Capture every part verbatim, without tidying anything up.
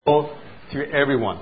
To everyone.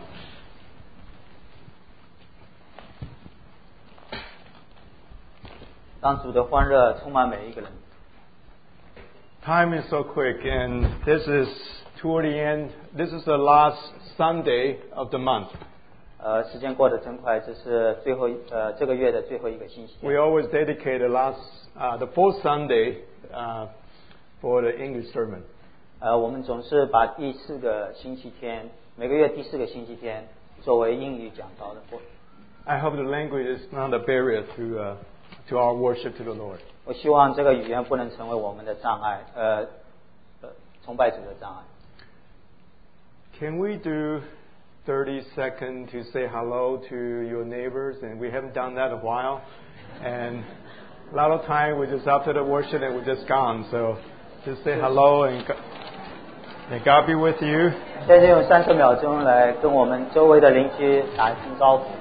Time is so quick, and this is toward the end. This is the last Sunday of the month. 呃，时间过得真快，这是最后呃这个月的最后一个星期。 We always dedicate the last, uh, the fourth Sunday, uh, for the English sermon. 呃，我们总是把第四个星期天，每个月第四个星期天作为英语讲道的。 I hope the language is not a barrier to, uh, to our worship to the Lord. 我希望这个语言不能成为我们的障碍，呃，呃，崇拜主的障碍。 Can we do thirty seconds to say hello to your neighbors? And we haven't done that in a while. And a lot of time we just after the worship and we're just gone. So just say hello and may God be with you. 现在用三十秒钟来跟我们周围的邻居打一声招呼。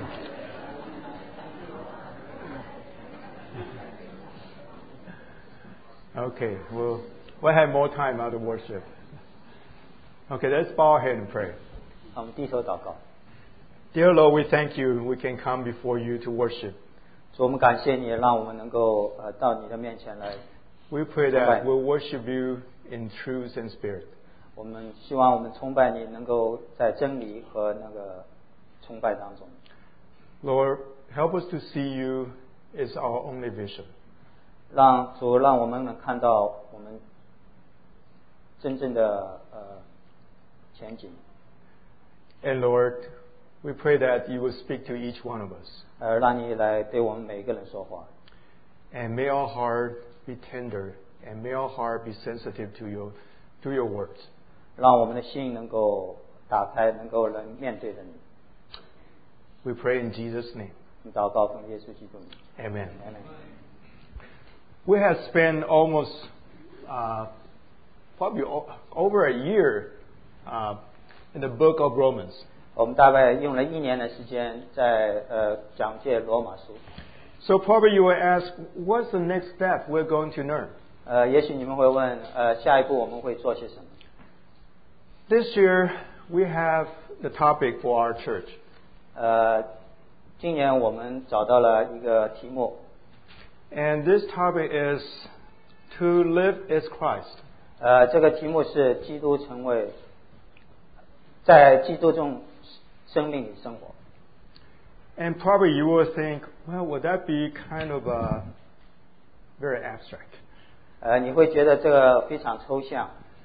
Okay, we'll we'll have more time after worship. Okay, let's bow our head and pray. 我们低头祷告。 Dear Lord, we thank you. We can come before you to worship. 主，我们感谢你，让我们能够呃到你的面前来。 We pray that we'll worship you in truth and spirit. 我们希望我们崇拜你，能够在真理和那个崇拜当中。 Lord, help us to see you as our only vision. 让主让我们能看到我们真正的呃前景。 And Lord, we pray that you will speak to each one of us. 呃，让你来对我们每一个人说话。 And may our heart be tender, and may our heart be sensitive to your to your words. 让我们的心能够打开，能够来面对着你。 We pray in Jesus' name. 祷告奉耶稣基督名。 Amen. Amen. We have spent almost uh, probably over a year uh, in the book of Romans. 我们大概用了一年的时间在呃讲解罗马书。 So probably you will ask, what's the next step we're going to learn? 呃，也许你们会问，呃，下一步我们会做些什么 This year we have the topic for our church. 呃，今年我们找到了一个题目。 And this topic is to live as Christ. 呃，这个题目是基督成为在基督中生命里生活。 And probably you will think, well, would that be kind of uh, very abstract? 呃，你会觉得这个非常抽象。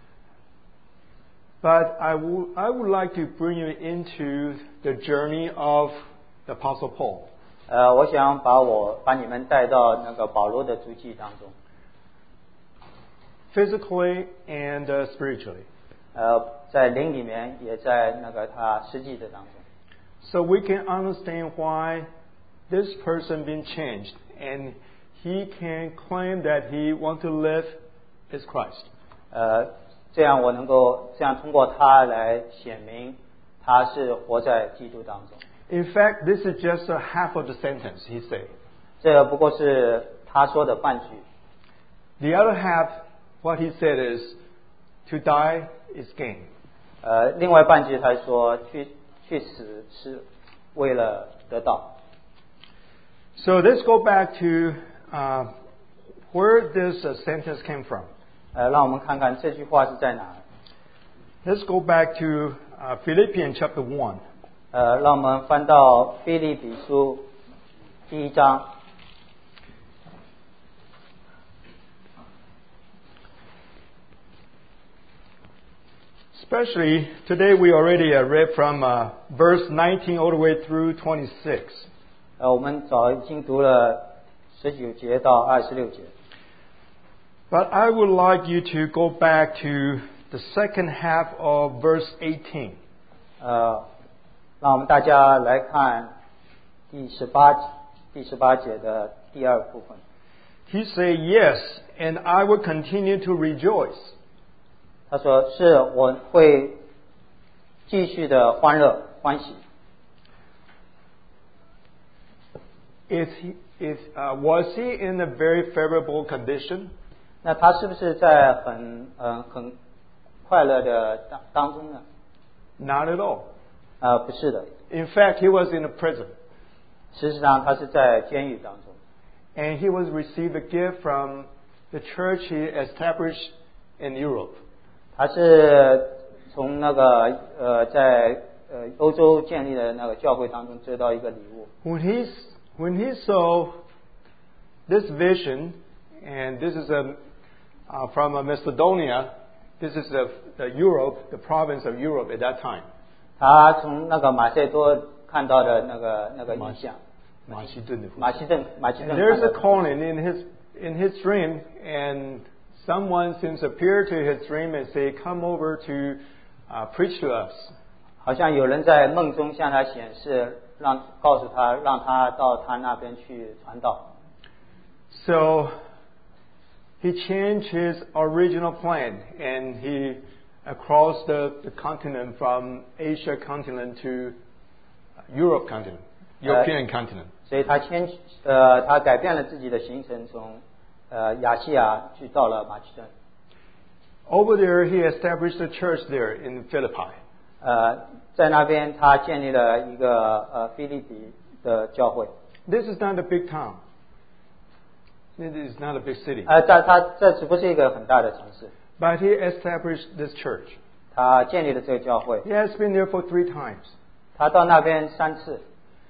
But I would I would like to bring you into the journey of the Apostle Paul. 呃，我想把我把你们带到那个保罗的足迹当中。 Physically and uh, spiritually. 呃，在灵里面，也在那个他实际的当中。 So we can understand why this person been changed, and he can claim that he want to live as Christ. 呃，这样我能够这样通过他来显明他是活在基督当中。 In fact, this is just a half of the sentence he said. 这不过是他说的半句。 The other half, what he said is, to die is gain. 呃，另外半句他说去去死是为了得到。 So let's go back to uh, where this uh, sentence came from. 呃，让我们看看这句话是在哪。 Let's go back to uh, Philippians chapter one. 呃，让我们翻到腓立比书第一章。 Especially today, we already uh, read from uh, verse nineteen all the way through twenty-six. 呃，我们早已经读了十九节到二十六节。 But I would like you to go back to the second half of verse eighteen. 呃，让我们大家来看第十八第十八节的第二部分。 He said, "Yes, and I will continue to rejoice." 他说：“是我会继续的欢乐欢喜。” Is he, is, uh, was he in a very favorable condition? 那他是不是在很呃很快乐的当当中呢？ Not at all. 呃，不是的。 In fact, he was in a prison. 事实上，他是在监狱当中。 And he was received a gift from the church he established in Europe. 他是从那个呃在呃欧洲建立的那个教会当中得到一个礼物。 When he when he saw this vision, and this is a uh, from a Macedonia, this is the, the Europe, the province of Europe at that time. 他从那个马赛多看到的那个那个意象。 马其顿的马其顿，马其顿。 There's a calling in his in his dream, and someone seems to appear to his dream and say, "Come over to uh, preach to us." 好像有人在梦中向他显示，让告诉他，让他到他那边去传道。 So he changed his original plan, and he across the, the continent from Asia continent to Europe continent, European continent. 所以他迁呃，他改变了自己的行程，从呃亚细亚去到了马其顿。 Over there, he established a church there in Philippi. 呃，在那边他建立了一个呃腓立比的教会。 This is not a big town. It is not a big city. 呃，在他这只不是一个很大的城市。 But he established this church. 他建立了这个教会。 He has been there for three times. 他到那边三次。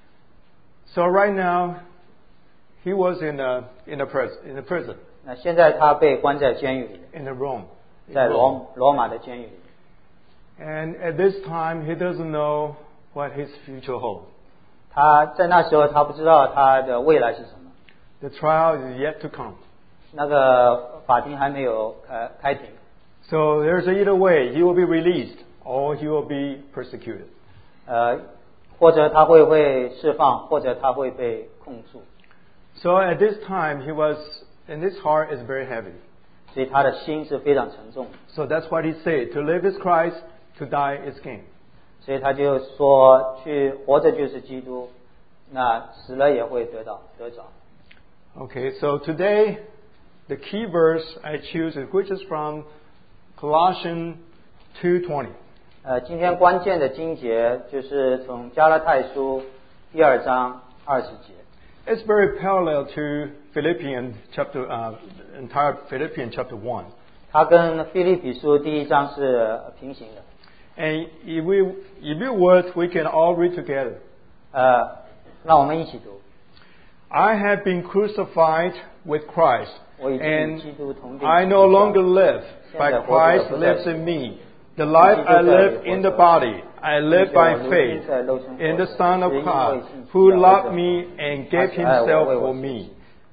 So right now, he was in a in a prison in a prison. 那现在他被关在监狱里。 In the Rome. 在罗罗马的监狱里。 And at this time, he doesn't know what his future holds. 他在那时候，他不知道他的未来是什么。 The trial is yet to come. 那个法庭还没有呃开庭。 So there's either way, he will be released or he will be persecuted. 呃，或者他会被释放，或者他会被控诉。 So at this time, he was, and his heart is very heavy. 所以他的心是非常沉重。 So that's what he said: to live is Christ, to die is gain. 所以他就说，去活着就是基督，那死了也会得到得着。 Okay, so today, the key verse I choose, which is from Colossians two twenty. 呃，今天关键的经节就是从加拉太书第二章二十节。 It's very parallel to Philippians chapter, uh, entire Philippians chapter one. 它跟腓立比书第一章是平行的。 And if we, if you would, we can all read together. 呃，让我们一起读。 I have been crucified with Christ, 我已经与基 and 督同定。 I no longer live, 现 but 在活着 Christ 不再 lives in me. The life I live in the body, I live by faith in the Son of God, who loved me and gave himself for me.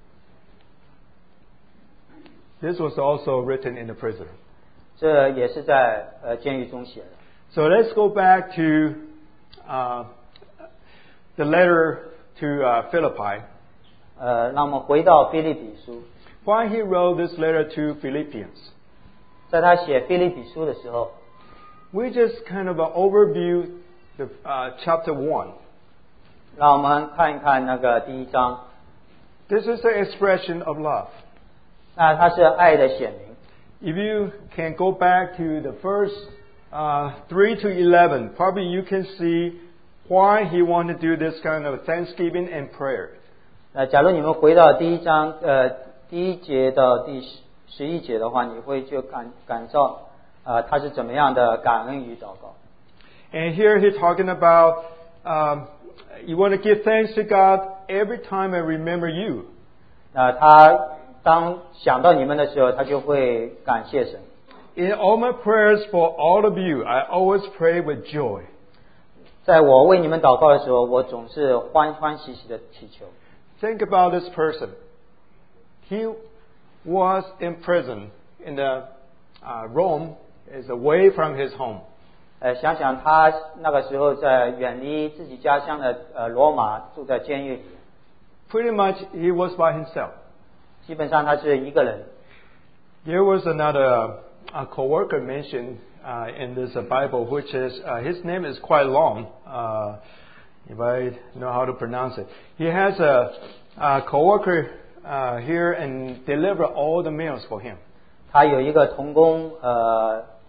This was also written in the prison. 这也是在呃监狱中写的。 So let's go back to uh, the letter to uh, Philippi. 呃，让我们回到腓立比书。 Why he wrote this letter to Philippians? 在他写腓立比书的时候， We just kind of uh, overview the uh, chapter one. 让我们看一看那个第一章。 This is the expression of love. 那它是爱的显明。 If you can go back to the first uh, three to eleven, probably you can see why he wanted to do this kind of thanksgiving and prayer. 那假如你们回到第一章，呃，第一节到第十十一节的话，你会就感感受，啊、呃，他是怎么样的感恩与祷告。 And here he's talking about um, you want to give thanks to God every time I remember you. 那他当想到你们的时候，他就会感谢神。 In all my prayers for all of you, I always pray with joy. 在我为你们祷告的时候，我总是欢欢喜喜的祈求。 Think about this person. He was in prison in the uh, Rome, is away from his home. 呃，想想他那个时候在远离自己家乡的呃罗马，住在监狱里。 Pretty much he was by himself. 基本上他是一个人。 There was another uh, co-worker mentioned uh, in this uh, Bible, which is, uh, his name is quite long, uh, if I know how to pronounce it. He has a, a co-worker uh, here and deliver all the meals for him. 他有一个童工，呃，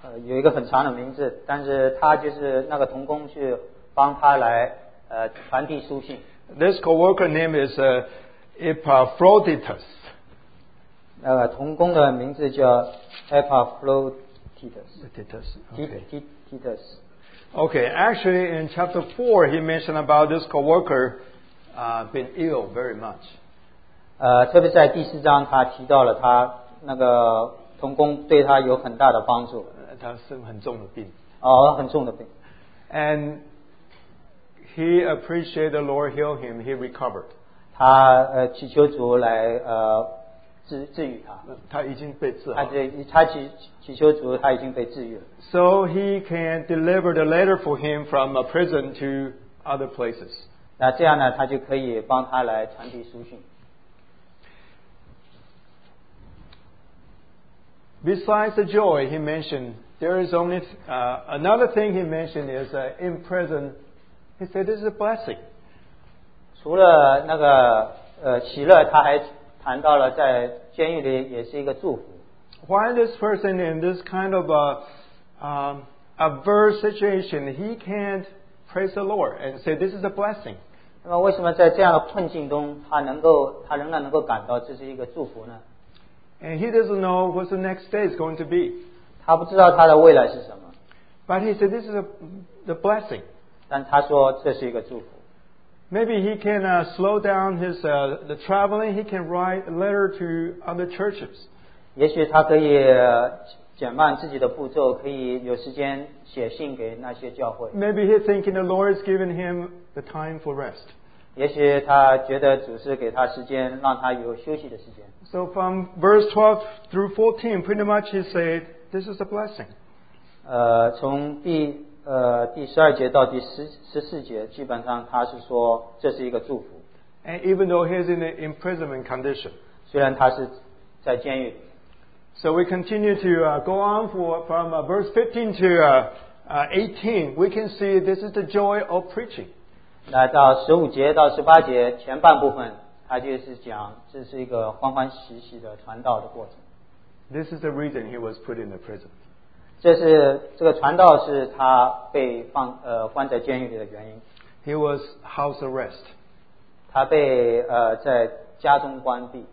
呃有一个很长的名字，但是他就是那个同工去帮他来呃传递书信。 This co-worker name is uh, Epaphroditus. 那个同工的名字叫 Epaphroditus. Titus. Okay. Titus. Okay. Actually, in chapter four, he mentioned about this co-worker uh, being ill very much. 呃，特别在第四章，他提到了他那个同工对他有很大的帮助。 他生很重的病。 哦，很重的病。 And he appreciated the Lord heal him. He recovered. 他呃祈求主来呃治治愈他。 他已经被治好。 他这他祈祈求主，他已经被治愈了。 So he can deliver the letter for him from a prison to other places. 那这样呢，他就可以帮他来传递书信。 Besides the joy he mentioned, there is only uh, another thing he mentioned is uh, in prison. He said this is a blessing. 除了那个呃喜乐，他还谈到了在监狱里也是一个祝福。 Why this person in this kind of a um, adverse situation, he can't praise the Lord and say this is a blessing? 那么为什么在这样的困境中，他能够他仍然能够感到这是一个祝福呢？ And he doesn't know what the next day is going to be. 他不知道他的未来是什么。 But he said this is a the blessing. 但他说这是一个祝福。 Maybe he can uh, slow down his uh, the traveling. He can write a letter to other churches. 也许他可以减慢自己的步骤，可以有时间写信给那些教会。 Maybe he's thinking the Lord is giving him the time for rest. 也许他觉得主是给他时间，让他有休息的时间。 So from verse twelve through fourteen, pretty much he said, "This is a blessing." 呃，从第呃第十二节到第十十四节，基本上他是说这是一个祝福。 And even though he's in an imprisonment condition. 虽然他是在监狱里。 So we continue to uh, go on for, from uh, verse fifteen to uh, uh, eighteen. We can see this is the joy of preaching. 来到十五节到十八节前半部分，他就是讲这是一个欢欢喜喜的传道的过程。 This is the reason he was put in the prison. 这是这个传道是他被放呃关在监狱里的原因。 He was house arrest. 他被呃在家中关闭。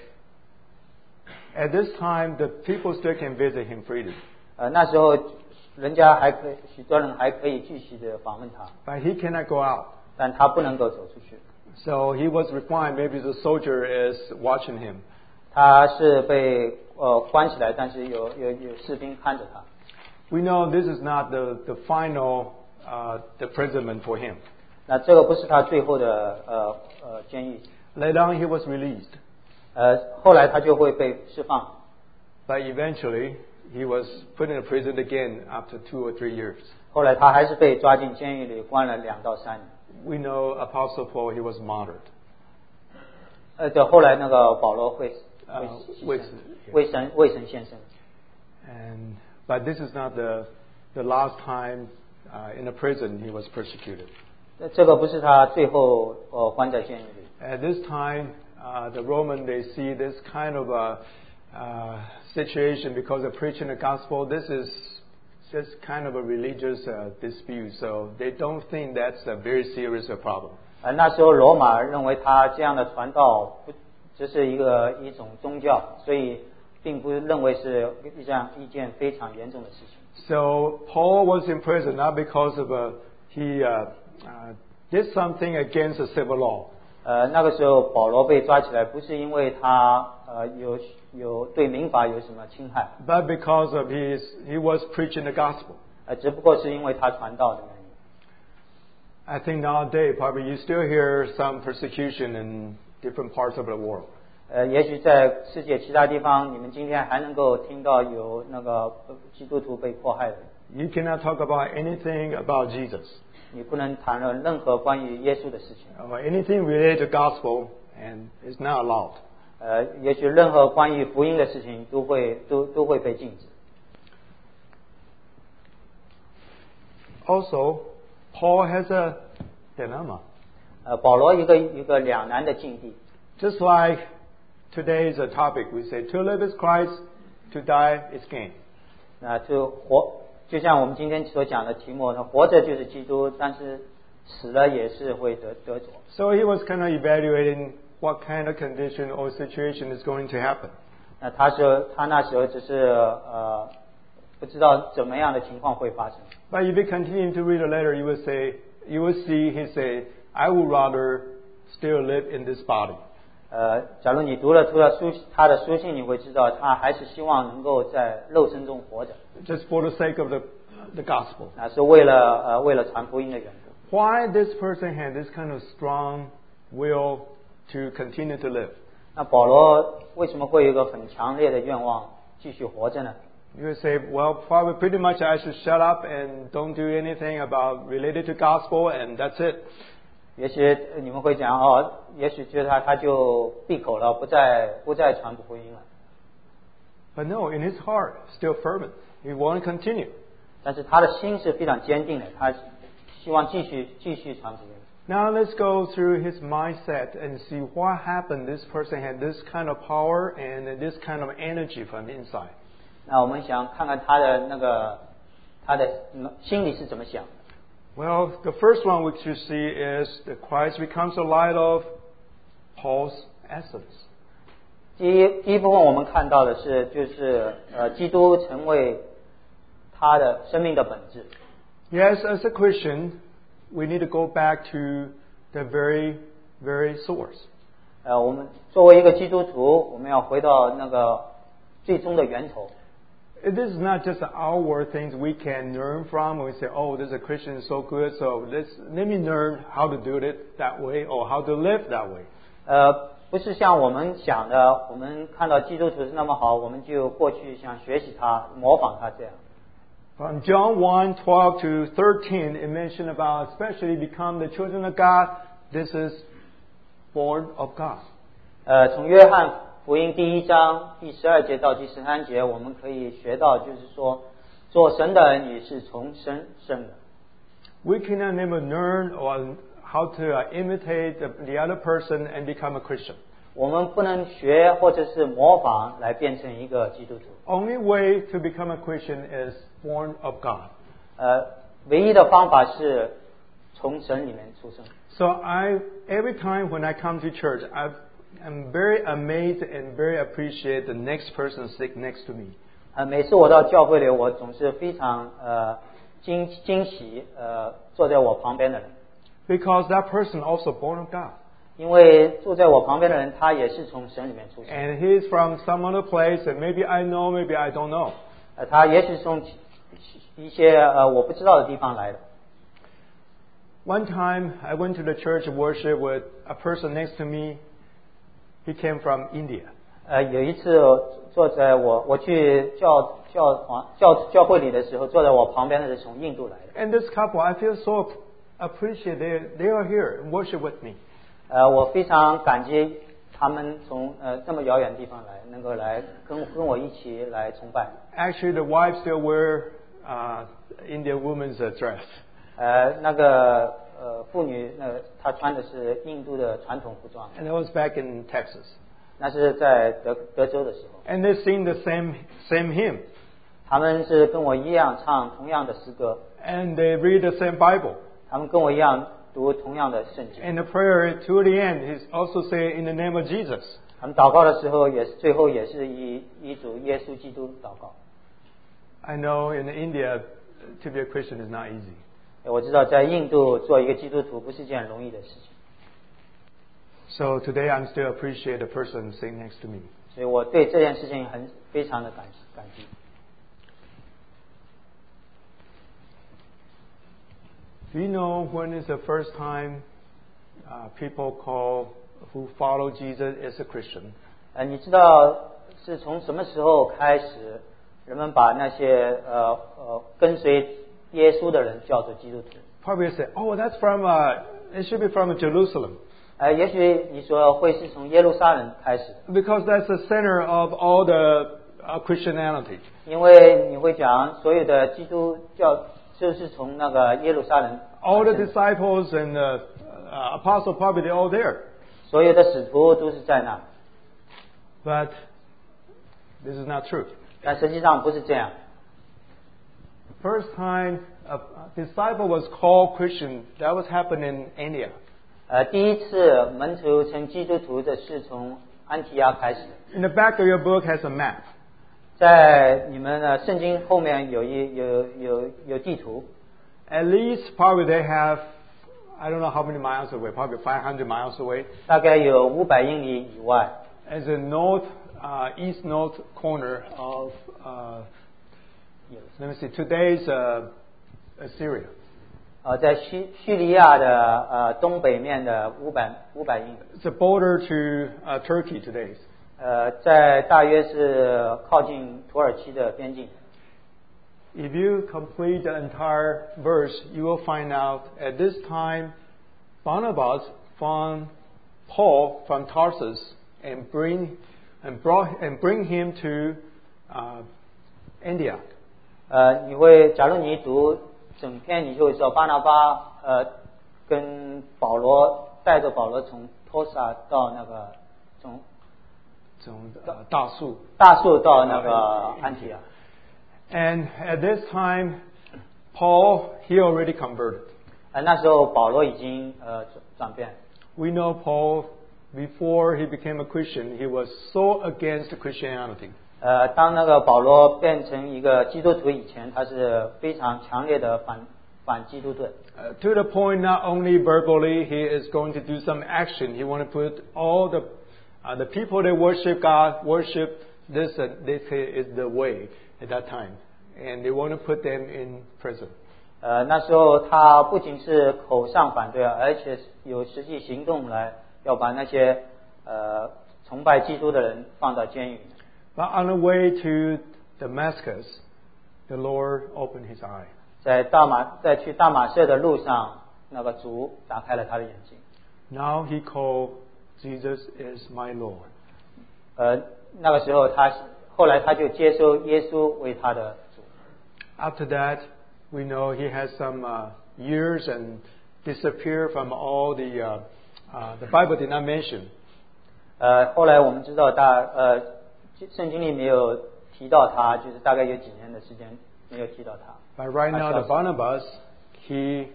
At this time, the people still can visit him freely. 呃，那时候人家还可以，许多人还可以继续的访问他。 But he cannot go out. 但他不能够走出去。 So he was required. Maybe the soldier is watching him. 他是被呃关起来，但是有有有士兵看着他。 We know this is not the the final uh, imprisonment for him. 那这个不是他最后的呃呃监狱。 Later on, he was released. 呃，后来他就会被释放。 But eventually, he was put in a prison again after two or three years. 后来他还是被抓进监狱里，关了两到三年。 We know Apostle Paul, he was martyred. 呃，对，后来那个保罗会呃为为神为神献身。 And but this is not the the last time uh, in a prison he was persecuted. 这个不是他最后呃关在监狱里。 At this time, uh, the Roman they see this kind of a uh, situation because of preaching the gospel. This is just kind of a religious uh, dispute, so they don't think that's a very serious problem. 呃，那时候罗马认为他这样的传道不只是一个一种宗教，所以并不认为是一件一件非常严重的事情。 So Paul was in prison not because of a, he uh, uh, did something against the civil law. 呃，那个时候保罗被抓起来，不是因为他呃有有对民法有什么侵害， But because of his, he was preaching the gospel. 呃，只不过是因为他传道的原因。 I think nowadays probably you still hear some persecution in different parts of the world. 呃，也许在世界其他地方，你们今天还能够听到有那个基督徒被迫害的。 You cannot talk about anything about Jesus. 你不能谈论任何关于耶稣的事情。 About anything related to gospel, and it's not allowed. 呃，也许任何关于福音的事情都会都都会被禁止。 Also, Paul has a dilemma. 呃，保罗一个一个两难的境地。 Just like today's a topic, we say to live is Christ, to die is gain. 那就活，就像我们今天所讲的题目，那活着就是基督，但是死了也是会得得着。 So he was kind of evaluating what kind of condition or situation is going to happen. 那他说他那时候只是呃不知道怎么样的情况会发生。 But if you continue to read the letter, you will say, you will see he say, I would rather still live in this body. 呃，假如你读了读了书他的书信，你会知道他还是希望能够在肉身中活着。 Just for the sake of the the gospel. 那是为了呃为了传福音的缘故。 Why this person had this kind of strong will to continue to live? 那保罗为什么会有一个很强烈的愿望继续活着呢？ You would say, well, probably pretty much I should shut up and don't do anything about related to gospel, and that's it. 也许你们会讲哦，也许觉得他他就闭口了，不再不再传福音了。 But no, in his heart, still fervent. He want to continue. 但是他的心是非常坚定的，他希望继续继续传福音。 Now let's go through his mindset and see what happened. This person had this kind of power and this kind of energy from inside. 那我们想看看他的那个他的心里是怎么想的。 Well, the first one which you see is that Christ becomes the light of Paul's essence. 第一第一部分我们看到的是，就是呃，基督成为他的生命的本质。 Yes, as a Christian, we need to go back to the very, very source. 呃，我们作为一个基督徒，我们要回到那个最终的源头。 This is not just our things we can learn from. We say, oh, this is a Christian is so good, so let's, let me learn how to do it that way or how to live that way. 呃，不是像我们想的，我们看到基督徒是那么好，我们就过去想学习他、模仿他这样。 From John one, twelve to thirteen, it mentioned about especially become the children of God. This is born of God. 呃，从约翰福音第一章第十二节到第十三节，我们可以学到，就是说，做神的儿女是从神生的。 We cannot never learn or how to uh, imitate the, the other person and become a Christian. 我们不能学或者是模仿来变成一个基督徒。 Only way to become a Christian is born of God. 呃，唯一的方法是从神里面出生。 So I, every time when I come to church, I've I'm very amazed and very appreciate the next person sitting next to me. 呃，每次我到教会里，我总是非常呃惊惊喜呃坐在我旁边的人， Because that person also born of God. 因为坐在我旁边的人，他也是从神里面出生。 And he's from some other place that maybe I know, maybe I don't know. 呃，他也许从一些呃我不知道的地方来的。 One time I went to the church worship with a person next to me. He came from India. 呃，有一次坐在我我去教教堂教教会里的时候，坐在我旁边的是从印度来的。 And this couple, I feel so appreciated. They, they are here and worship with me. 呃，我非常感激他们从呃这么遥远的地方来，能够来跟跟我一起来崇拜。 Actually, the wife still wear uh, Indian woman's dress. 呃，那个呃妇女，呃，她穿的是印度的传统服装。 And it was back in Texas. 那是在德德州的时候。 And they sing the same same hymn. 他们是跟我一样唱同样的诗歌。 And they read the same Bible. 他们跟我一样读同样的圣经。 And the prayer to the end, he's also say in the name of Jesus. 他们祷告的时候也是最后也是以以主耶稣基督祷告。 I know in India, to be a Christian is not easy. 我知道在印度做一个基督徒不是件容易的事情。 So today I'm still appreciate the person sitting next to me. 所以我对这件事情很非常的感感激。 Do you know when is the first time uh, people call who follow Jesus as a Christian? 呃，你知道是从什么时候开始，人们把那些呃呃跟随耶稣的人叫做基督徒？ Probably say, oh, that's from, uh, it should be from Jerusalem. 呃，也许你说会是从耶路撒冷开始， Because that's the center of all the uh, Christianity. 因为你会讲所有的基督教就是从那个耶路撒冷。 All the disciples and the uh, apostles probably they're all there. 所有的使徒都是在那。 But this is not true. 但实际上不是这样。 First time a disciple was called Christian, that was happened in India. 呃，第一次门徒成基督徒的是从安提阿开始。 In the back of your book has a map. 在你们的圣经后面有一有有有地图。 At least probably they have, I don't know how many miles away, probably five hundred miles away. 大概有五百英里以外。 As the north, uh, east north corner of, uh, let me see, today's uh, Syria. 呃，在叙叙利亚的呃东北面的五百五百英里。 It's a border to uh, Turkey today. 呃，在大约是靠近土耳其的边境。 If you complete the entire verse, you will find out at this time, Barnabas found Paul from Tarsus and bring and brought and bring him to uh, India. 呃，你会，假如你读整篇，你就会知道巴拿巴呃跟保罗带着保罗从托萨到那个从从呃大树大树到那个安提阿。 And at this time, Paul he already converted. 呃，那时候保罗已经呃转变。 We know Paul before he became a Christian, he was so against Christianity. 呃，当那个保罗变成一个基督徒以前，他是非常强烈的反反基督徒。 Uh, to the point, not only verbally, he is going to do some action. He want to put all the uh, the people that worship God worship this. Uh, this is the way at that time, and they want to put them in prison. 呃，那时候他不仅是口上反对，而且有实际行动来要把那些呃崇拜基督的人放到监狱。 But on the way to Damascus, the Lord opened his eye. 在大马在去大马色的路上，那个主打开了他的眼睛。 Now he called Jesus is my Lord. 呃，那个时候他后来他就接受耶稣为他的主。 After that, we know he has some uh, years and disappeared from all the uh, uh, the Bible did not mention. 呃，后来我们知道大呃圣经里没有提到他，就是大概有几年的时间没有提到他。 But right now, the Barnabas he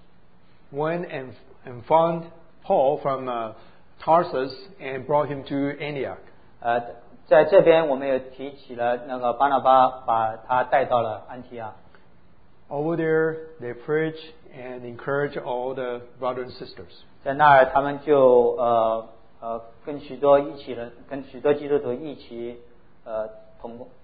went and and found Paul from uh, Tarsus and brought him to Antioch. 呃，在这边我们也提起了那个巴拿巴把他带到了安提阿。 Over there, they preach and encourage all the brothers and sisters. 在那儿，他们就呃呃跟许多一起人，跟许多基督徒一起呃同工。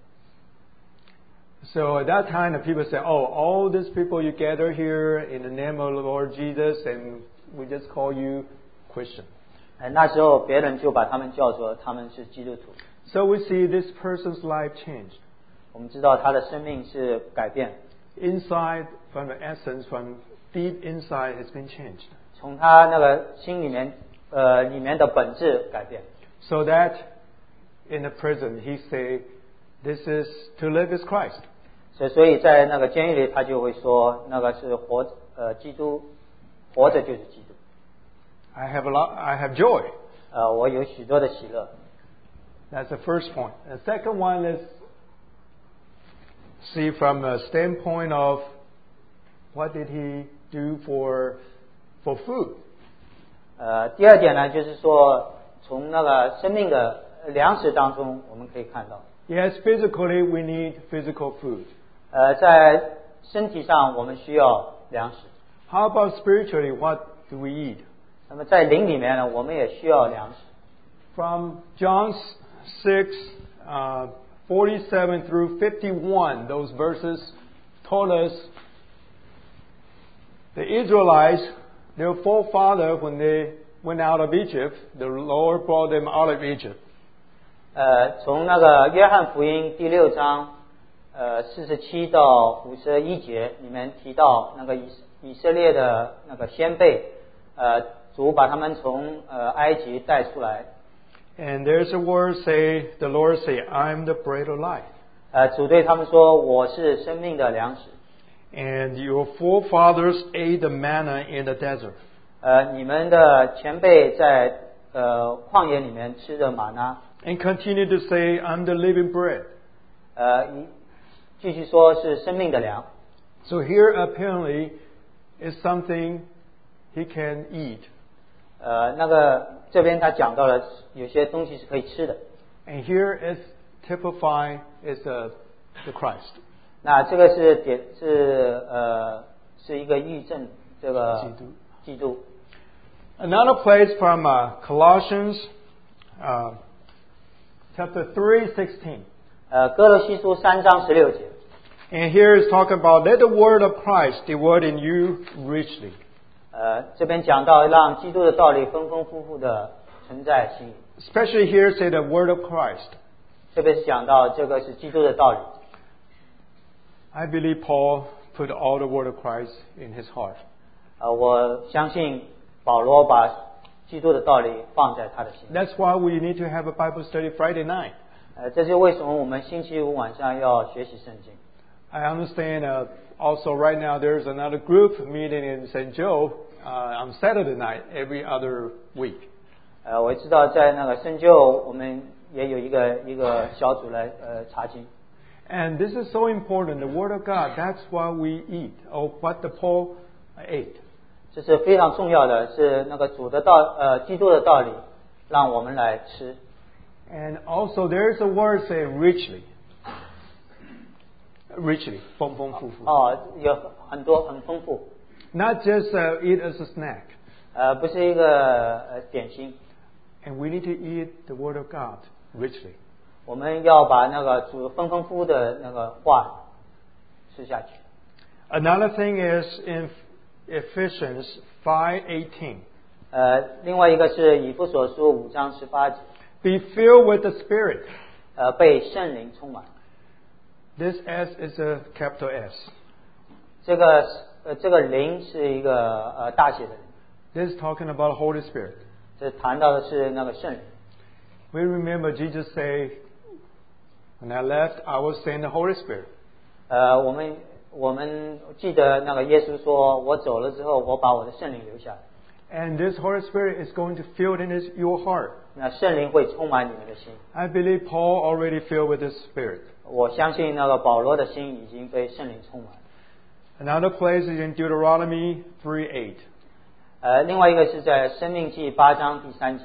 So at that time, the people say, "Oh, all these people you gather here in the name of the Lord Jesus, and we just call you Christian." 呃，那时候别人就把他们叫做他们是基督徒。 So we see this person's life changed. 我们知道他的生命是改变。 Inside, from the essence, from deep inside, has been changed. 从他那个心里面呃里面的本质改变。 So that in the prison, he say, "This is to live is Christ." 所以，所以在那个监狱里，他就会说，那个是活呃基督，活着就是基督。 I have a lot. I have joy. 呃，我有许多的喜乐。 That's the first point. The second one is see from a standpoint of what did he do for for food. 呃，第二点呢，就是说从那个生命的粮食当中，我们可以看到。 Yes, physically we need physical food. 呃，在身体上我们需要粮食。 How about spiritually? What do we eat? 那么在灵里面呢，我们也需要粮食。 From John six, uh, forty-seven through fifty-one, those verses told us the Israelites, their forefather, when they went out of Egypt, the Lord brought them out of Egypt. 呃，从那个约翰福音第六章，呃，四十七到五十一节里面提到那个以以色列的那个先辈，呃，主把他们从呃埃及带出来。 And there's a word say, the Lord say, I'm the bread of life. 呃，主对他们说，我是生命的粮食。 And your forefathers ate the manna in the desert. 呃，你们的前辈在呃旷野里面吃的玛纳。 And continue to say, I'm the living bread. 呃，继续说是生命的粮。 So here apparently is something he can eat. 呃，那个这边他讲到了有些东西是可以吃的。 And here is typified is uh, the Christ. 那这个是点是呃是一个喻证这个基督。 基督。 Another place from uh, Colossians uh, chapter three sixteen. 呃，哥罗西书三章十六节。 And here is talking about let the word of Christ dwell in you richly. 呃，这边讲到让基督的道理丰丰富富的存在心里。 Especially here say the word of Christ. 特别是讲到这个是基督的道理。 I believe Paul put all the word of Christ in his heart. 呃，我相信保罗把基督的道理放在他的心里。 That's why we need to have a Bible study Friday night. 呃，这是为什么我们星期五晚上要学习圣经。 I understand uh, also right now there's another group meeting in Saint Joe uh, on Saturday night every other week. 呃，我知道在那个圣旧我们也有一个一个小组来呃查经。 And this is so important. The Word of God, that's why we eat, or what the Paul ate. 这是非常重要的，是那个主的道呃基督的道理，让我们来吃。 And also there's a word say richly. Richly, 丰丰富富。 哦，有很多很丰富。 Not just uh, eat as a snack. 呃，不是一个呃点心。 And we need to eat the Word of God richly. 我们要把那个主丰丰富的那个话吃下去。 Another thing is in Ephesians five eighteen. 呃，另外一个是以弗所书五章十八节。 Be filled with the Spirit. 呃，被圣灵充满。 This S is a capital S. 这个呃这个灵是一个呃大写的灵。 This is talking about the Holy Spirit. 这谈到的是那个圣灵。 We remember Jesus say, "When I left, I will send the Holy Spirit." 呃，我们我们记得那个耶稣说，我走了之后，我把我的圣灵留下来。 And this Holy Spirit is going to fill in his, your heart. 那圣灵会充满你们的心。 I believe Paul already filled with the Spirit. 我相信那个保罗的心已经被圣灵充满。 Another place is in Deuteronomy three eight. 呃，另外一个是在申命记八章第三节。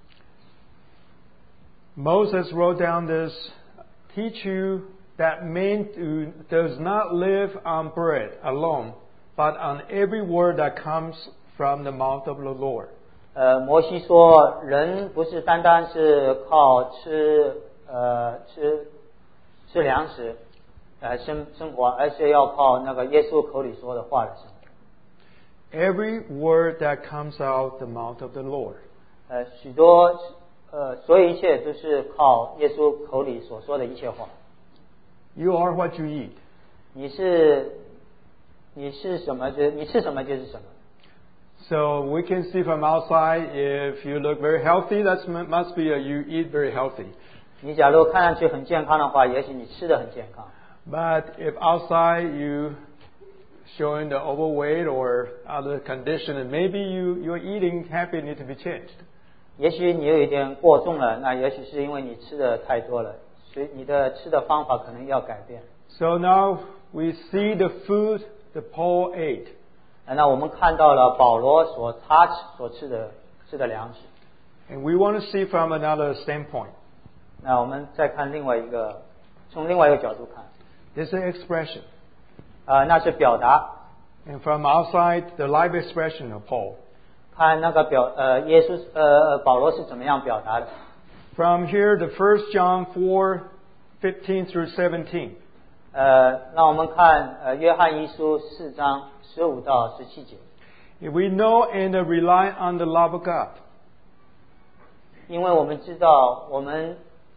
Moses wrote down this, teach you that man do, does not live on bread alone, but on every word that comes from the mouth of the Lord. 呃，摩西说，人不是单单是靠吃呃吃吃粮食呃生生活，而是要靠那个耶稣口里说的话来生活。 Every word that comes out the mouth of the Lord. 呃，许多呃，所有一切都是靠耶稣口里所说的一切话。 You are what you eat. 你是你是什么就你吃什么就是什么。 So we can see from outside, if you look very healthy, that must be a, you eat very healthy. 你假如看上去很健康的话，也许你吃的很健康。 But if outside you showing the overweight or other condition, and maybe you your eating habit need to be changed. 也许你有一点过重了，那也许是因为你吃的太多了，所以你的吃的方法可能要改变。 So now we see the food that Paul ate. 那我们看到了保罗所他所吃的吃的粮食。 And we want to see from another standpoint. 那我们再看另外一个，从另外一个角度看。 This is an expression. 呃，那是表达。 And from outside, the live expression of Paul. 看那个表呃耶稣呃保罗是怎么样表达的。 From here, the First John four fifteen through seventeen. 呃，让我们看呃约翰一书四章十五到十七节。 If we know and rely on the love of God. 因为我们知道我们。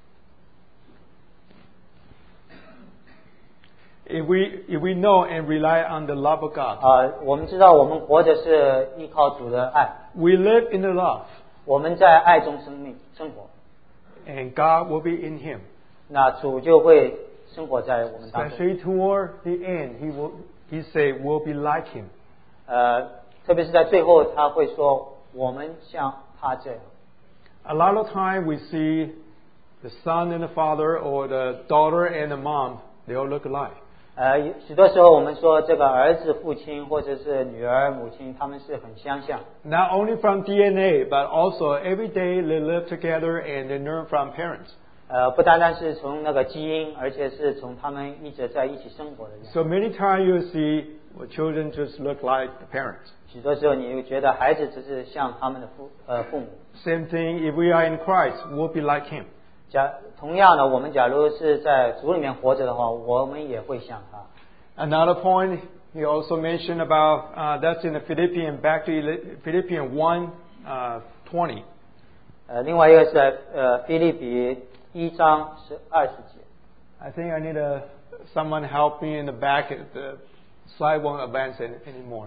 If we if we know and rely on the love of God. 啊，我们知道我们活着是依靠主的爱。 We live in the love. 我们在爱中生命生活。 And God will be in Him. 那主就会生活在我们当中。 Especially toward the end, He will He say will be like Him. 呃，特别是在最后，他会说我们像他这样。 A lot of time we see the son and the father, or the daughter and the mom, they all look alike. 呃，许多时候我们说这个儿子父亲或者是女儿母亲，他们是很相像。 Not only from D N A, but also every day they live together and they learn from parents. 呃，不单单是从那个基因，而且是从他们一直在一起生活的人。 So many times you see well, children just look like the parents. 许多时候你会觉得孩子只是像他们的父呃父母。 Same thing, if we are in Christ, we'll be like Him. 假同样的，我们假如是在主里面活着的话，我们也会像他。 Another point he also mentioned about uh, that's in the Philippians, back to Philippians one uh, twenty. 呃，另外一个是在呃腓立比一章是二十节。 I think I need a, someone help me in the back. The slide won't advance any, anymore.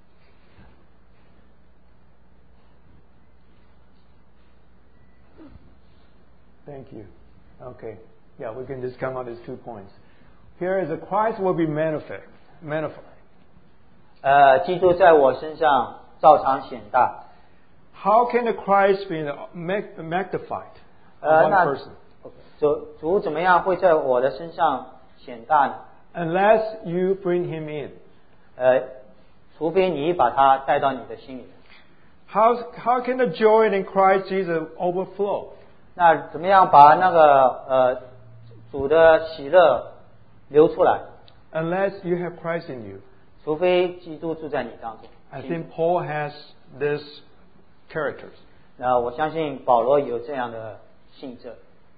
Thank you. Okay. Yeah, we can just come out as two points. Here is that Christ will be manifest, magnified. 呃，基督在我身上照常显大。 How can the Christ be magnified on 呃， one 那 person? 主主怎么样会在我的身上显大呢？ Unless you bring him in. 呃，除非你把他带到你的心里。 How, how can the joy in Christ Jesus overflow? 那怎么样把那个呃主的喜乐流出来？ Unless you have Christ in you. 除非基督住在你当中。 I think Paul has this characters. 那我相信保罗有这样的性质。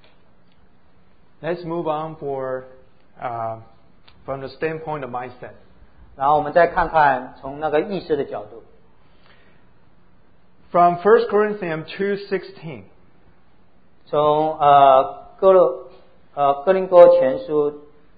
Let's move on for uh, from the standpoint of mindset. 然后我们再看看从那个意识的角度。 From First Corinthians two sixteen. 从呃哥罗呃哥林多前书。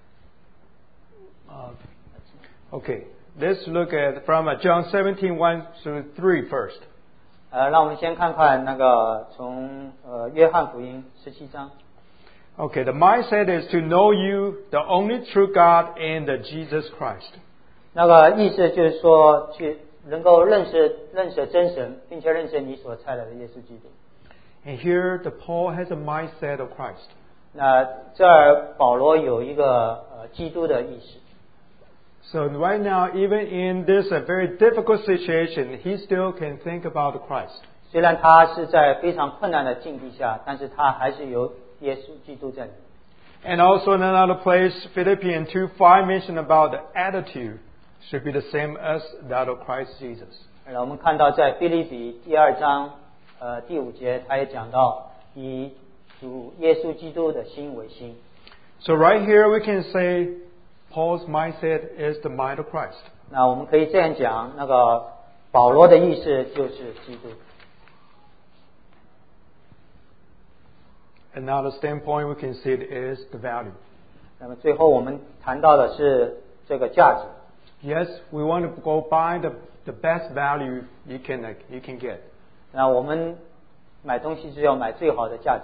Uh, okay, let's look at from uh, John seventeen one through three first. 呃，让我们先看看那个从呃约翰福音十七章。 Okay, the mindset is to know you, the only true God, and the Jesus Christ. 那个意思就是说，去能够认识认识真神，并且认识你所差来的耶稣基督。 And here, the Paul has a mindset of Christ. 那这儿保罗有一个呃基督的意识。 So right now, even in this a very difficult situation, he still can think about Christ. 虽然他是在非常困难的境地下，但是他还是有耶稣基督在里面。 And also in another place, Philippians two five mentioned about the attitude should be the same as that of Christ Jesus. 然后我们看到在腓立比第二章呃第五节，他也讲到以主耶稣基督的心为心。 So right here we can say Paul's mindset is the mind of Christ. 那我们可以这样讲，那个保罗的意识就是基督。 Another standpoint we can see it is the value. 那么最后我们谈到的是这个价值。 Yes, we want to go buy the, the best value you can, uh, you can get. 那我们买东西就要买最好的价值。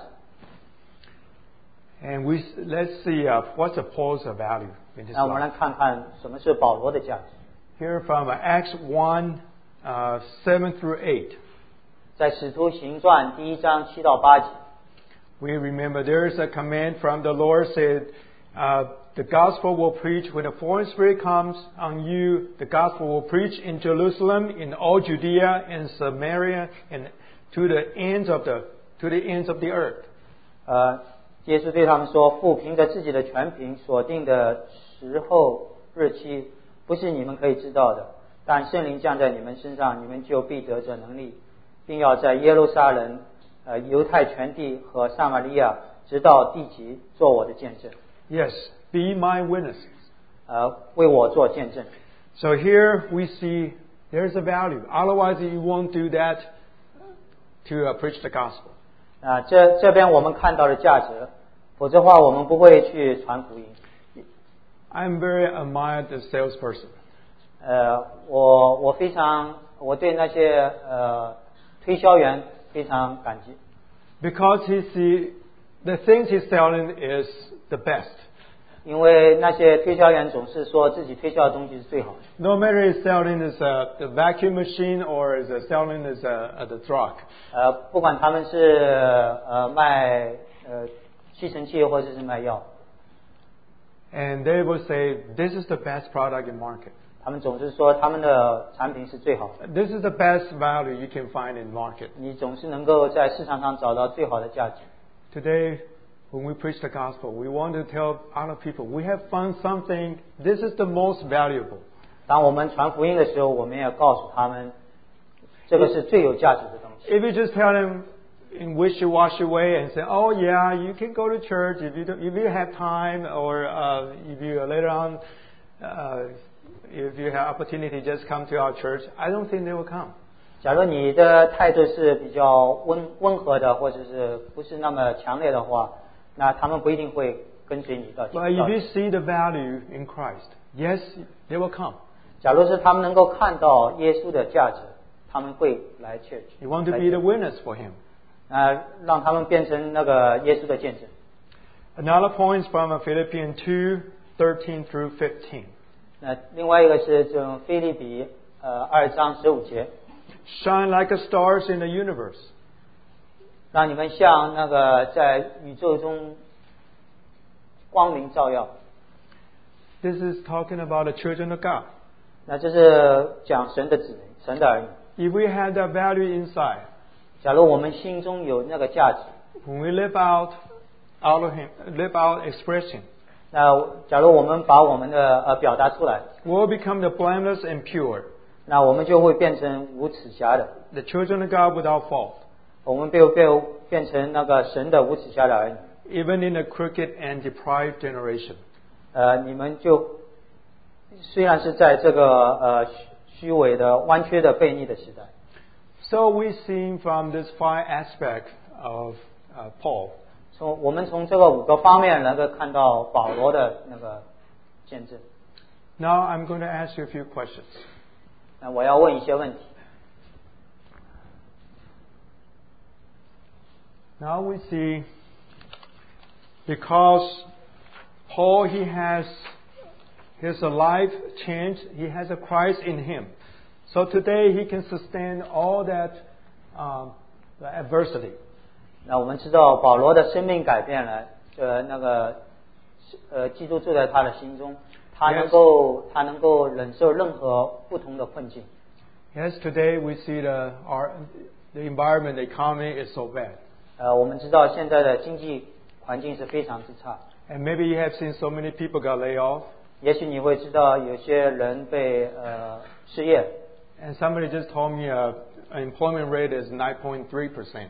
And we, let's see uh, what's the Paul's value in his 那我们来 life. 看看什么是保罗的价值。 Here from uh, Acts one, uh, seven through eight. 在使徒行传第一章七到八节。 We remember there is a command from the Lord said, uh, the gospel will preach when the foreign spirit comes on you. The gospel will preach in Jerusalem, in all Judea and Samaria, and to the ends of the to the ends of the earth. 呃，耶稣对他们说：“父凭着自己的权柄所定的时候日期，不是你们可以知道的。但圣灵降在你们身上，你们就必得着能力，并要在耶路撒冷、呃犹太全地和撒玛利亚，直到地极，做我的见证。” Yes, be my witnesses. 呃，为我做见证。 So here we see there's a value. Otherwise, you won't do that to uh, preach the gospel. 啊，这这边我们看到了价值，否则的话我们不会去传福音。 I'm very admired the salesperson. 呃，我我非常我对那些呃推销员非常感激。 Because he see the things he's selling is the best. 因为那些推销员总是说自己推销的东西是最好的。 No matter he's selling is uh, the vacuum machine or is uh, selling is uh, the drug. 呃，不管他们是呃卖呃吸尘器或者是卖药。 and they will say, "This is the best product in market. 他们总是说他们的产品是最好的， This is the best value you can find in market." 你总是能够在市场上找到最好的价值。 Today, when we preach the gospel, we want to tell other people, we have found something. This is the most valuable. 当我们传福音的时候，我们也告诉他们，这个是最有价值的东西。 If you just tell them in wishy-washy way and say, "Oh yeah, you can go to church if you don't, if you have time, or uh, if you later on, uh, if you have opportunity, just come to our church." I don't think they will come. 假如你的态度是比较温温和的，或者是不是那么强烈的话，那他们不一定会跟随你到。 But if you see the value in Christ, yes, they will come. 假如是他们能够看到耶稣的价值，他们会来 church。 You want to be the witness for Him. 啊，让他们变成那个耶稣的见证。 Another point is from Philippians two thirteen through fifteen. 那另外一个是这种腓立比呃二章十五节， Shine like a stars in the universe. 让你们像那个在宇宙中光明照耀。 This is talking about the children of God. 那这是讲神的子民，神的儿女。 If we have that value inside, 假如我们心中有那个价值， when we live out, out of Him, live out, express Him, 那假如我们把我们的呃表达出来， we'll become the blameless and pure, 那我们就会变成无耻瑕的， the children of God without fault, 我们被被变成那个神的无耻瑕的儿女。 even in a crooked and deprived generation. 呃，你们就虽然是在这个呃虚虚伪的、弯曲的、悖逆的时代。 So we see from this five aspects of uh, Paul. 从我们从这个五个方面能够看到保罗的那个见证。 Now I'm going to ask you a few questions. 那我要问一些问题。 Now we see, because Paul, he has his life changed, he has a Christ in him. So today he can sustain all that um, the adversity. 那我们知道保罗的生命改变了，呃，那个呃，基督住在他的心中，他能够他能够忍受任何不同的困境。 Yes, today we see the our the environment, the economy is so bad. 呃，我们知道现在的经济环境是非常之差， And maybe you have seen so many people got laid off. 也许你会知道有些人被呃失业， And somebody just told me uh, unemployment rate is nine point three percent.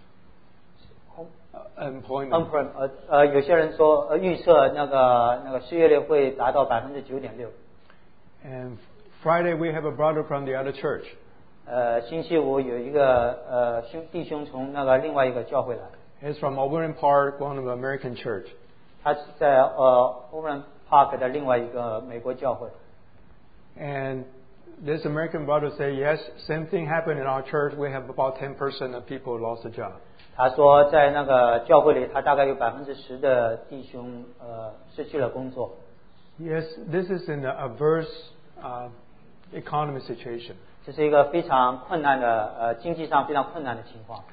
Employment. unemployment 呃呃，有些人说呃预测那个那个失业率会达到百分之九点六。 And Friday we have a brother from the other church. 呃，星期五有一个呃兄弟兄从那个另外一个教会来， He's from Overland Park, one of the American church. 他是在呃 Overland Park 的另外一个美国教会。 And this American brother say, yes, same thing happened in our church. We have about ten percent of people lost a job. 他说在那个教会里，他大概有百分之十的弟兄呃失去了工作。 Yes, this is in the adverse uh, economy situation. 这是一个非常困难的呃经济上非常困难的情况。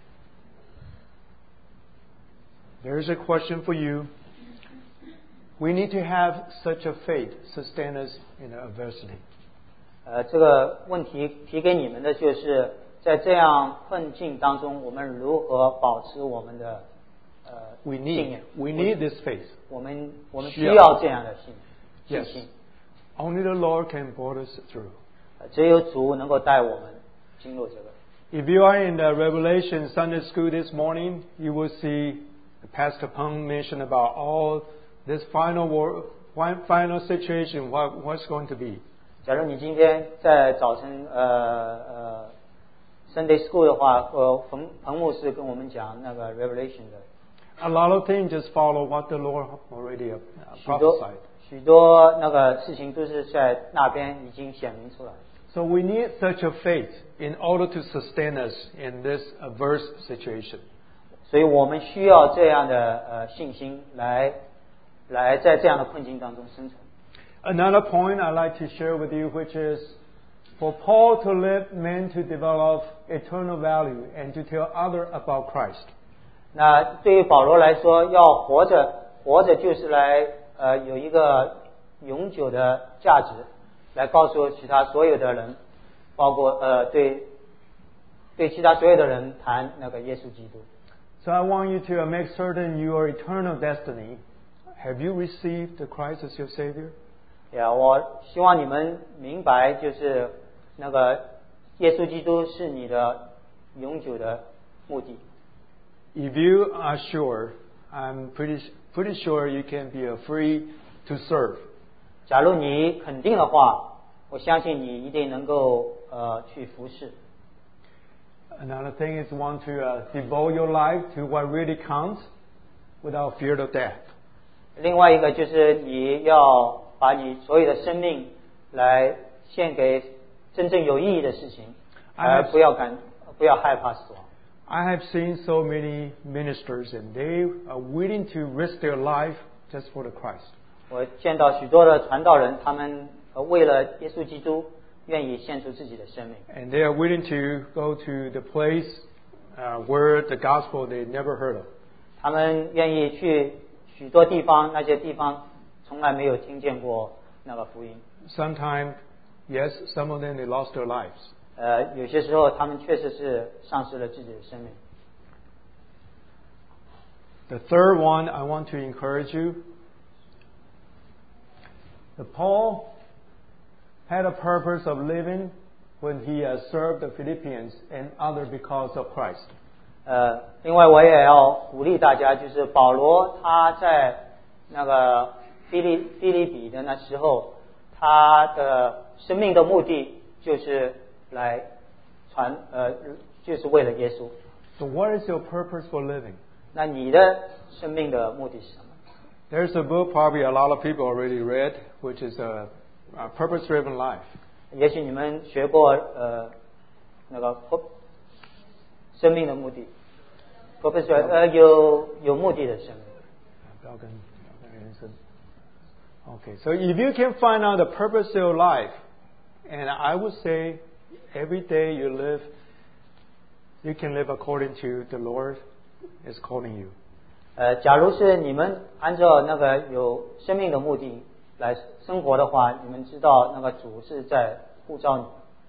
There is a question for you. We need to have such a faith sustain us in adversity. 呃，这个问题提给你们的就是在这样困境当中，我们如何保持我们的呃 We 信 need 念？ we need this faith. 我们我们需要需要这样的信 Yes. 信心。 Only the Lord can brought us through. 呃只有主能够带我们进入这个。 If you are in the Revelation Sunday School this morning, you will see Pastor Peng mention about all this final war, final situation, what, what's going to be. 假如你今天在早晨呃呃 Sunday School 的话，呃彭彭牧师跟我们讲那个 Revelation 的。 A lot of things just follow what the Lord already uh, 许多 prophesied. 许多那个事情都是在那边已经显明出来。 So we need such a faith in order to sustain us in this adverse situation. 所以我们需要这样的呃信心来来在这样的困境当中生存。 Another point I'd like to share with you, which is for Paul to live meant to develop eternal value and to tell others about Christ. 那对于保罗来说，要活着，活着就是来呃有一个永久的价值，来告诉其他所有的人，包括呃对对其他所有的人谈那个耶稣基督。 So I want you to make certain your eternal destiny. Have you received the Christ as your Savior? 呀，我希望你们明白，就是那个耶稣基督是你的永久的目的。 If you are sure, I'm pretty pretty sure you can be free to serve. 假如你肯定的话，我相信你一定能够呃去服侍。 Another thing is want to uh, devote your life to what really counts without fear of death. 另外一个就是你要把你所有的生命来献给真正有意义的事情，而不要感不要害怕死亡。 I have seen so many ministers and they are willing to risk their life just for the Christ. 我见到许多的传道人，他们为了耶稣基督，愿意献出自己的生命。 And they are willing to go to the place uh, where the gospel they never heard of. 他们愿意去许多地方，那些地方从来没有听见过那个福音。 Sometimes, yes, some of them they lost their lives. 呃，有些时候他们确实是丧失了自己的生命。 The third one, I want to encourage you. The Paul had a purpose of living when he uh, served the Philippians and others because of Christ. 呃，另外我也要鼓励大家，就是保罗他在那个腓利腓利比的那时候，他的生命的目的就是来传，呃，就是为了耶稣。 So what is your purpose for living? 那你的生命的目的是什么？ There's a book probably a lot of people already read, which is a, a purpose-driven life. 也许你们学过呃那个生命的目的 ，purpose 呃有有目的的生命。 Okay, so if you can find out the purpose of your life, and I would say every day you live, you can live according to the Lord is calling you. 呃，假如是你们按照那个有生命的目的来生活的话，你们知道那个主是在呼召你。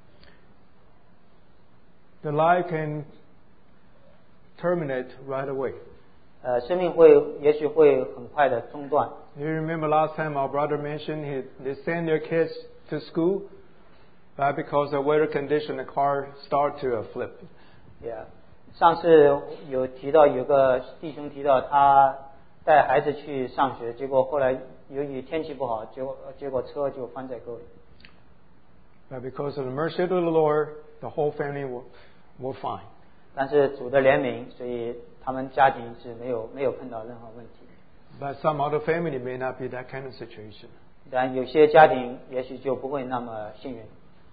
The life can terminate right away. 呃，生命会也许会很快的中断。 You remember last time our brother mentioned he, they send their kids to school, but because of weather condition, the car start to flip. Yeah. 上次有提到有个弟兄提到他带孩子去上学，结果后来由于天气不好，结果结果车就翻在沟里。 But because of the mercy of the Lord, the whole family were, were fine. 但是主的怜悯，所以他们家庭是没有没有碰到任何问题。 But some other family may not be that kind of situation. 但有些家庭也许就不会那么幸运。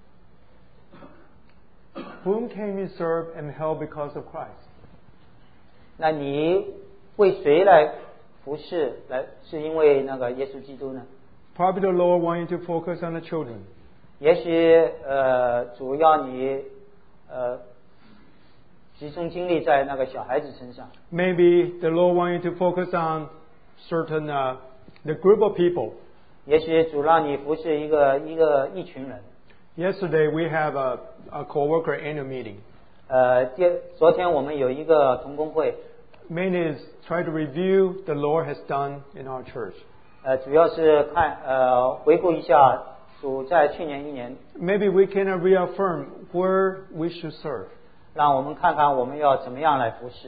Whom can you serve and help because of Christ? 那你为谁来服侍？来是因为那个耶稣基督呢？ Probably the Lord want you to focus on the children. 也许呃，主要你呃集中精力在那个小孩子身上。 Maybe the Lord want you to focus on certain uh, the group of people. 也许主让你服侍一个一个一群人。 Yesterday we have a, a co-worker annual meeting. 呃，昨天我们有一个同工会。 Mainly is try to review the Lord has done in our church. 呃，主要是看呃回顾一下主在去年一年。 Maybe we can reaffirm where we should serve. 让我们看看我们要怎么样来服侍。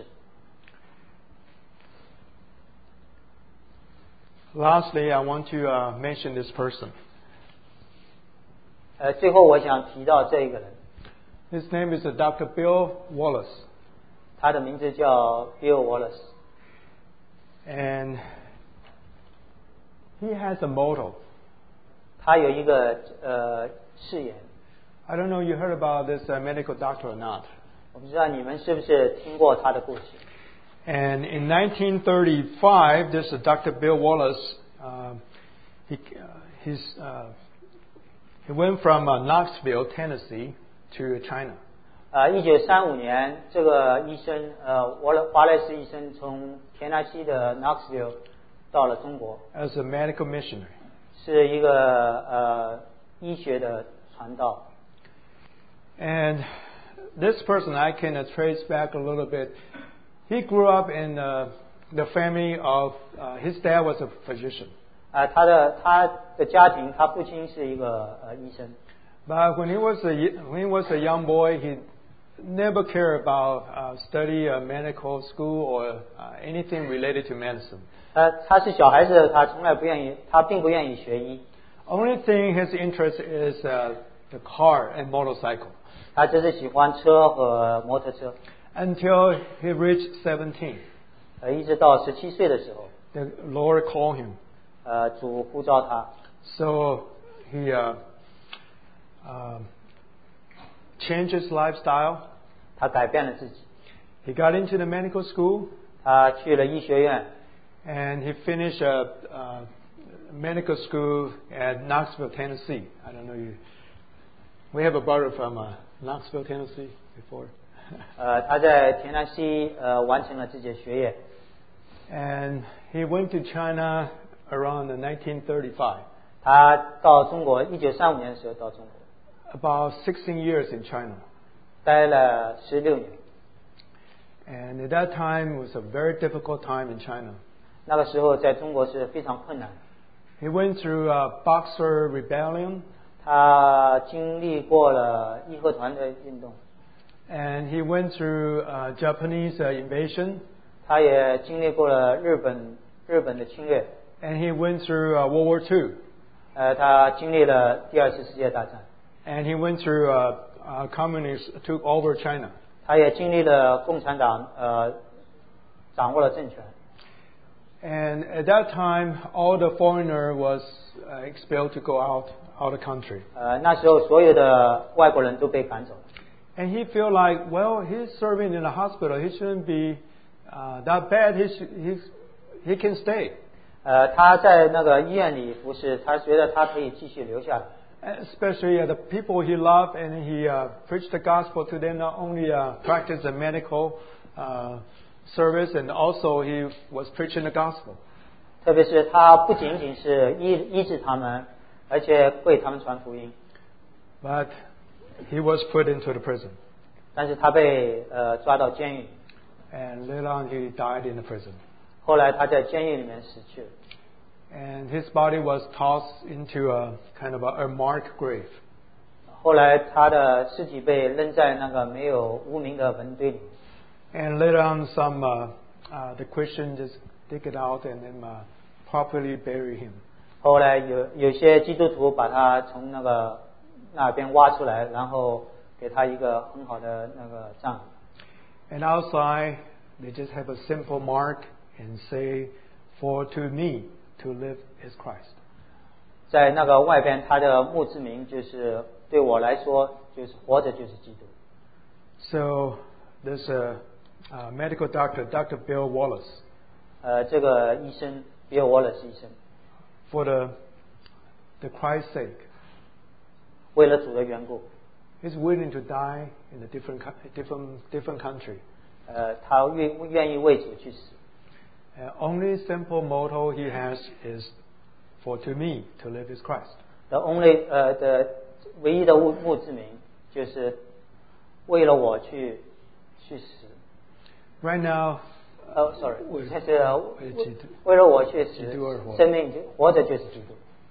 Lastly, I want to uh, mention this person. 呃，最后我想提到这一个人。 His name is Doctor Bill Wallace. 他的名字叫 Bill Wallace. And he has a motto. 他有一个呃誓言。 I don't know you heard about this uh, medical doctor or not. 我不知道你们是不是听过他的故事。 And in nineteen thirty-five, this is Doctor Bill Wallace. Uh, he, uh, he's, uh, he went from uh, Knoxville, Tennessee, to China. 呃，一九三五年，这个医生呃，华莱华莱士医生从田纳西的 Knoxville 到了中国 as a medical missionary. 是一个呃医学的传道。 And this person I can uh, trace back a little bit. He grew up in uh, the family of uh, his dad was a physician. 啊、他的他的家庭，他父亲是一个呃医生。 But when he was a when he was a young boy, he never cared about uh, study a medical school or uh, anything related to medicine. 他他是小孩子，他从来不愿意，他并不愿意学医。 Only thing his interest is uh, the car and motorcycle. 他只是喜欢车和摩托车。 Until he reached seventeen, 呃，一直到十七岁的时候， the Lord called him. 呃，主呼召他， So he uh, uh, changed his lifestyle. 他改变了自己。 He got into the medical school 他去了医学院， and he finished a, uh medical school at Knoxville, Tennessee. I don't know you. We have a brother from uh, Knoxville, Tennessee before. 呃，他在田纳西呃完成了自己的学业。 And he went to China around nineteen thirty-five. 他到中国，一九三五年的时候到中国， About sixteen years in China. 待了十六年。 And at that time, it was a very difficult time in China. 那个时候在中国是非常困难。 He went through a Boxer rebellion, 他经历过了义和团的运动， and he went through uh, Japanese uh, invasion, 他也经历过了日本日本的侵略， and he went through uh, World War Two, 呃，他经历了第二次世界大战， and he went through uh, uh, communists took over China. 他也经历了共产党呃掌握了政权。 And at that time, all the foreigner was uh, expelled to go out out of the country. 呃，那时候所有的外国人都被赶走了。 And he felt like, well, he's serving in the hospital. He shouldn't be uh, that bad. He, should, he's, he can stay. 呃，他在那个医院里服侍，他觉得他可以继续留下来。 Especially uh, the people he loved, and he uh, preached the gospel to them. Not only uh, practiced the medical uh, service, and also he was preaching the gospel. 特别是他不仅仅是医医治他们，而且为他们传福音。 But he was put into the prison, 但是他被呃抓到监狱， and later on he died in the prison. 后来他在监狱里面死去了。 And his body was tossed into a kind of a, a marked grave. 后来他的尸体被扔在那个没有污名的坟堆里。 And later on, some uh, uh, the Christians just dig it out and then uh, properly bury him. 后来有有些基督徒把他从那个那边挖出来，然后给他一个很好的那个葬礼。 And outside, they just have a simple mark and say, "For to me to live is Christ." 在那个外边，他的墓志铭就是对我来说，就是活着就是基督。 So there's a, a medical doctor, Doctor Bill Wallace, 呃，这个医生比尔沃勒斯医生， for the the Christ's sake, 为了主的缘故， he's willing to die in a different co- different different country. 呃，他愿愿意为主去死。 Uh, only simple motto he has is, "For to me to live is Christ." The only 呃的唯一的墓墓志铭就是为了我去去死。 Right now, 哦、sorry， 为就是呃为基督为了我去基督而活死，生命就活着就是基督。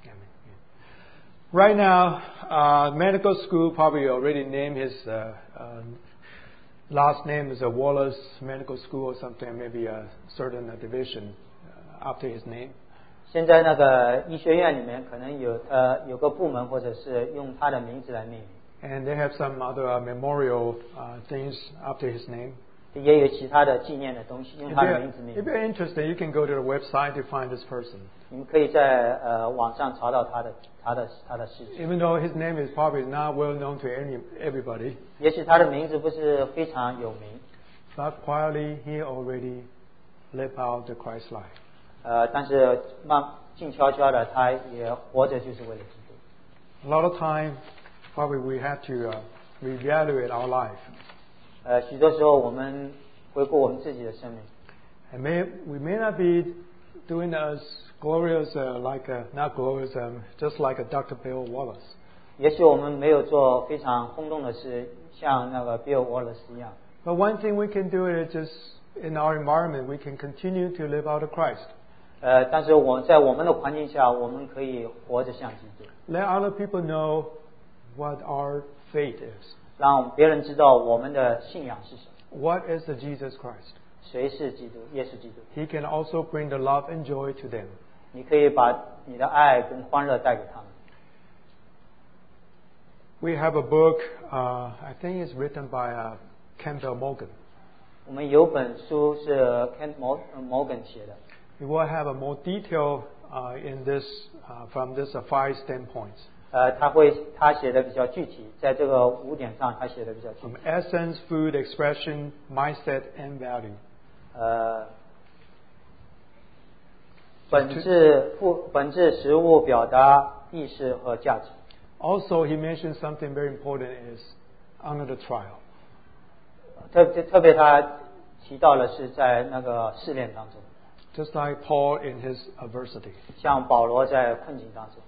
right now, uh, medical school probably already named his uh, uh, last name is a Wallace Medical School or something, maybe a certain uh, division uh, after his name. 现在那个医学院里面可能有呃有个部门或者是用他的名字来命名， And they have some other uh, memorial uh, things after his name. 也有其他的纪念的东西用 If 他的 you're, 名字命 if 名。 you're interested, you can go to the website to find this person. 你们可以在呃网上查到他的他的他的事情。 Even though his name is probably not well known to any everybody, 也许他的名字不是非常有名， but quietly he already lived out the Christ life. 呃，但是慢静悄悄的，他也活着就是为了基督。 A lot of time, probably we have to uh, reevaluate our life. 呃，许多时候我们回顾我们自己的生命， And may, we may not be doing as glorious, uh, like a, not glorious, um, just like a Doctor Bill Wallace. 也许我们没有做非常轰动的事，像那个 Bill Wallace 一样。 But one thing we can do is just in our environment, we can continue to live out of Christ. 呃，但是我在我们的环境下，我们可以活着像基督， Let other people know what our faith is. 让别人知道我们的信仰是什么。 What is the Jesus Christ? 谁是基督？耶稣基督。 He can also bring the love and joy to them. 你可以把你的爱跟欢乐带给他们。 We have a book, uh, I think it's written by uh, Campbell Morgan. 我们有本书是 Ken Morgan 写的。 We will have a more detail uh, in this uh, from this uh, five standpoints. 呃，他会他写的比较具体，在这个五点上他写的比较具 From 体。 essence, food, expression, mindset, and value. 呃，本质、不本质、食物、表达、意识和价值。 Also, he mentioned something very important is under the trial. 特别特别他提到了是在那个试炼当中， Just like Paul in his adversity. 像保罗在困境当中。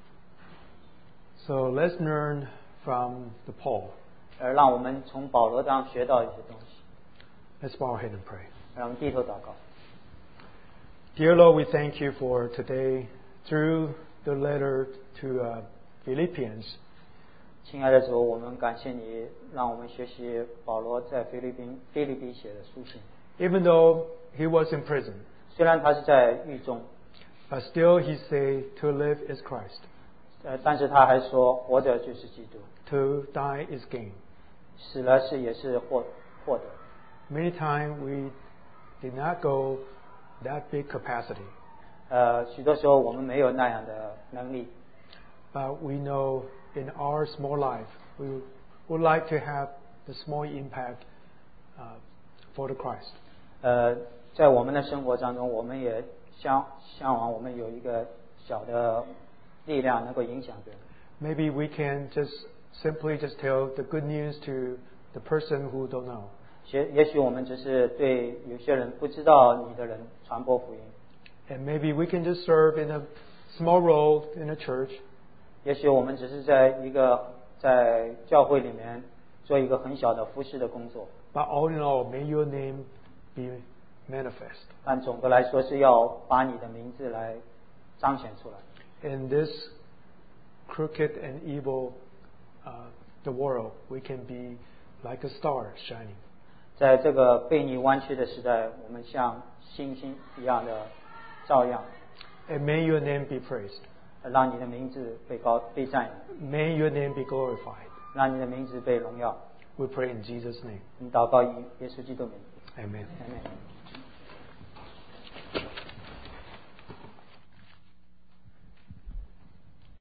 So let's learn from the Paul. 而让我们从保罗当中学到一些东西。 Let's bow our head and pray. 让我们低头祷告。 Dear Lord, we thank you for today through the letter to uh, Philippians. 亲爱的主，我们感谢你，让我们学习保罗在菲律宾菲律宾写的书信。 Even though he was in prison, 虽然他是在狱中， but still he said to live is Christ, 呃，但是他还说活着就是基督， to die is gain. 死了是也是获获得。 Many times we did not go that big capacity, 呃，许多时候我们没有那样的能力， but we know in our small life we would like to have the small impact uh, for the Christ. 呃，在我们的生活当中，我们也向向往我们有一个小的力量能够影响别人。 Maybe we can just simply just tell the good news to the person who don't know. 也也许我们只是对有些人不知道你的人传播福音， And maybe we can just serve in a small role in a church. 也许我们只是在一个在教会里面做一个很小的服侍的工作， But all in all, may your name be manifest. 但总的来说是要把你的名字来彰显出来。 In this crooked and evil uh, the world, we can be like a star shining. 在这个背逆弯曲的时代，我们像星星一样的照耀， And may your name be praised. 让你的名字被高被赞扬， May your name be glorified. 让你的名字被荣耀。 We pray in Jesus' name. 你祷告以耶稣基督名。 Amen. Amen